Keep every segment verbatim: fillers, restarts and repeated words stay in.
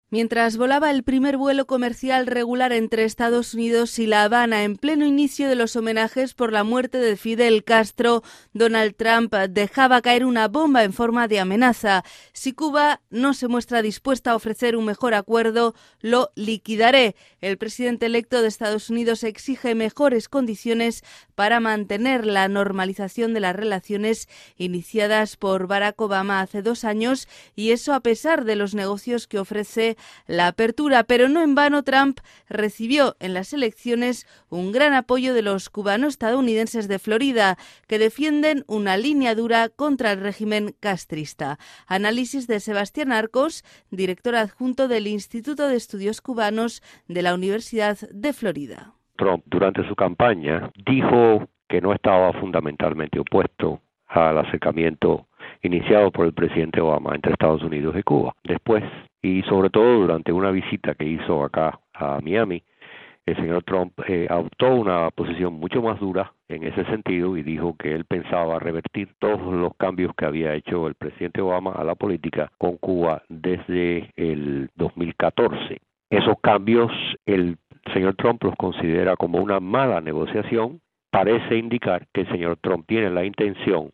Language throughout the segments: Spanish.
Mientras volaba el primer vuelo comercial regular entre Estados Unidos y La Habana en pleno inicio de los homenajes por la muerte de Fidel Castro, Donald Trump dejaba caer una bomba en forma de amenaza. Si Cuba no se muestra dispuesta a ofrecer un mejor acuerdo, lo liquidaré. El presidente electo de Estados Unidos exige mejores condiciones para mantener la normalización de las relaciones iniciadas por Barack Obama hace dos años, y eso a pesar de los negocios que ofrece la apertura, pero no en vano Trump recibió en las elecciones un gran apoyo de los cubano-estadounidenses de Florida, que defienden una línea dura contra el régimen castrista. Análisis de Sebastián Arcos, director adjunto del Instituto de Estudios Cubanos de la Universidad de Florida. Trump, durante su campaña, dijo que no estaba fundamentalmente opuesto al acercamiento iniciado por el presidente Obama entre Estados Unidos y Cuba. Después, y sobre todo durante una visita que hizo acá a Miami, el señor Trump eh, adoptó una posición mucho más dura en ese sentido y dijo que él pensaba revertir todos los cambios que había hecho el presidente Obama a la política con Cuba desde el dos mil catorce. Esos cambios el señor Trump los considera como una mala negociación. Parece indicar que el señor Trump tiene la intención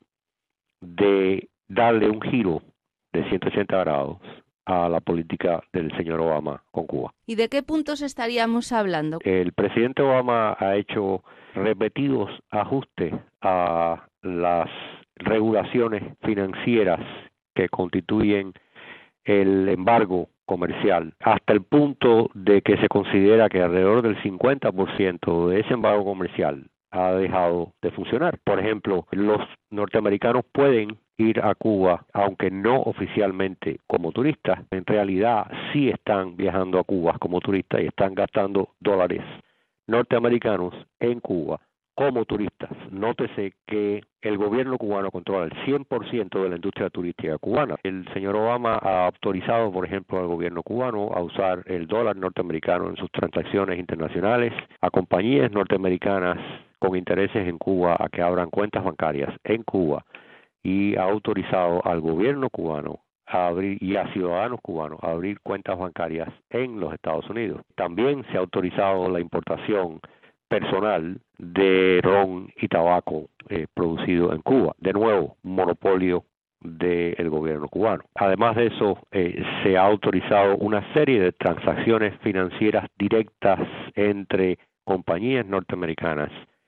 de darle un giro de ciento ochenta grados a la política del señor Obama con Cuba. ¿Y de qué puntos estaríamos hablando? El presidente Obama ha hecho repetidos ajustes a las regulaciones financieras que constituyen el embargo comercial, hasta el punto de que se considera que alrededor del cincuenta por ciento de ese embargo comercial ha dejado de funcionar. Por ejemplo, los norteamericanos pueden ir a Cuba, aunque no oficialmente como turistas, en realidad sí están viajando a Cuba como turistas y están gastando dólares norteamericanos en Cuba como turistas. Nótese que el gobierno cubano controla el cien por ciento de la industria turística cubana. El señor Obama ha autorizado, por ejemplo, al gobierno cubano a usar el dólar norteamericano en sus transacciones internacionales, a compañías norteamericanas con intereses en Cuba a que abran cuentas bancarias en Cuba, y ha autorizado al gobierno cubano a abrir y a ciudadanos cubanos a abrir cuentas bancarias en los Estados Unidos. También se ha autorizado la importación personal de ron y tabaco eh, producido en Cuba. De nuevo, monopolio del gobierno cubano. Además de eso, eh, se ha autorizado una serie de transacciones financieras directas entre compañías norteamericanas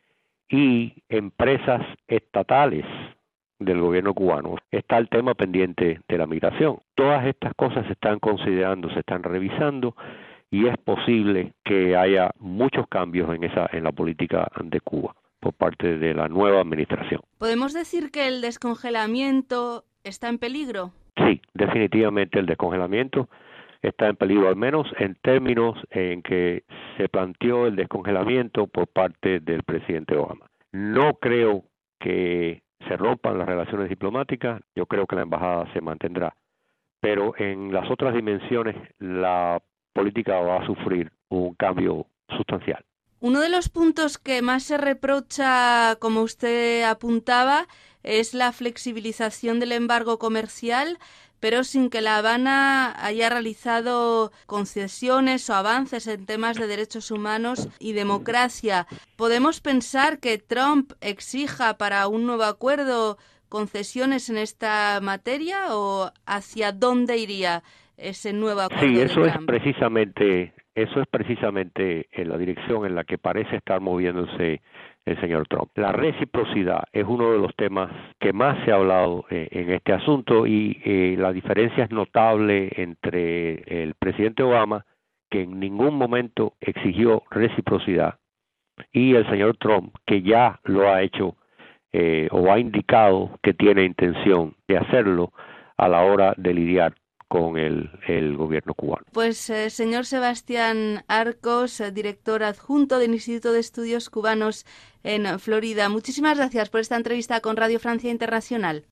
y empresas estatales del gobierno cubano. Está el tema pendiente de la migración. Todas estas cosas se están considerando, se están revisando, y es posible que haya muchos cambios en esa en la política de Cuba por parte de la nueva administración. ¿Podemos decir que el descongelamiento está en peligro? Sí, definitivamente el descongelamiento está en peligro, al menos en términos en que se planteó el descongelamiento por parte del presidente Obama. No creo que se rompan las relaciones diplomáticas, yo creo que la embajada se mantendrá, pero en las otras dimensiones la política va a sufrir un cambio sustancial. Uno de los puntos que más se reprocha, como usted apuntaba, es la flexibilización del embargo comercial, pero sin que La Habana haya realizado concesiones o avances en temas de derechos humanos y democracia. ¿Podemos pensar que Trump exija para un nuevo acuerdo concesiones en esta materia, o hacia dónde iría ese nuevo acuerdo? Sí, eso de es Trump? precisamente, eso es precisamente en la dirección en la que parece estar moviéndose el señor Trump. La reciprocidad es uno de los temas que más se ha hablado eh, en este asunto, y eh, la diferencia es notable entre el presidente Obama, que en ningún momento exigió reciprocidad, y el señor Trump, que ya lo ha hecho eh, o ha indicado que tiene intención de hacerlo a la hora de lidiar con el, el gobierno cubano. Pues, eh, señor Sebastián Arcos, eh, director adjunto del Instituto de Estudios Cubanos en Florida, muchísimas gracias por esta entrevista con Radio Francia Internacional.